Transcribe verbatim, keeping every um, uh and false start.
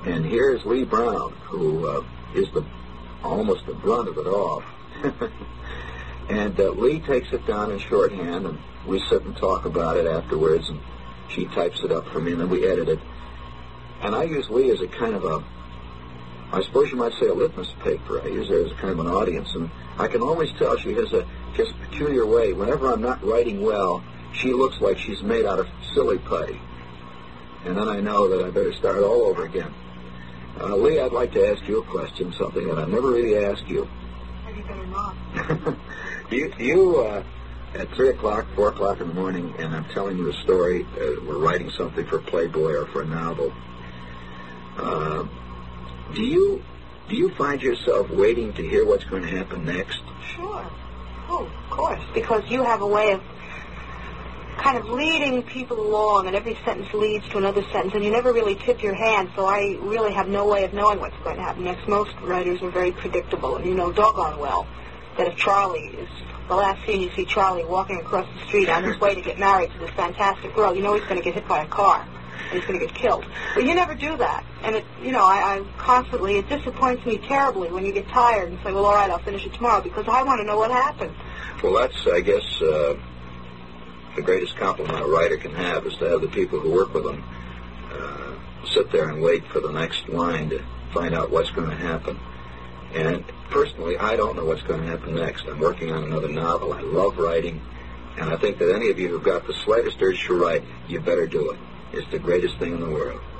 And here's Lee Brown, who uh, is the almost the brunt of it all. And uh, Lee takes it down in shorthand, and we sit and talk about it afterwards, and she types it up for me, and then we edit it. And I use Lee as a kind of a, I suppose you might say a litmus paper. I use her as a kind of an audience, and I can always tell she has a just peculiar way. Whenever I'm not writing well, she looks like she's made out of silly putty. And then I know that I better start all over again. Uh, Lee, I'd like to ask you a question, something that I've never really asked you. And you better not. you, you uh, at three o'clock, four o'clock in the morning, and I'm telling you a story, uh, we're writing something for Playboy or for a novel. Uh, do you do you find yourself waiting to hear what's going to happen next? Sure. Oh, of course, because you have a way of kind of leading people along, and every sentence leads to another sentence, and you never really tip your hand, so I really have no way of knowing what's going to happen next. Most writers are very predictable, and you know doggone well that if Charlie is, the last scene you see Charlie walking across the street on his way to get married to this fantastic girl, you know he's going to get hit by a car, and he's going to get killed. But you never do that, and it, you know, I, I constantly, it disappoints me terribly when you get tired and say, well, all right, I'll finish it tomorrow, because I want to know what happened. Well, that's, I guess, uh, the greatest compliment a writer can have is to have the people who work with them uh, sit there and wait for the next line to find out what's going to happen. And personally, I don't know what's going to happen next. I'm working on another novel. I love writing, and I think that any of you who've got the slightest urge to write, you better do it. It's the greatest thing in the world.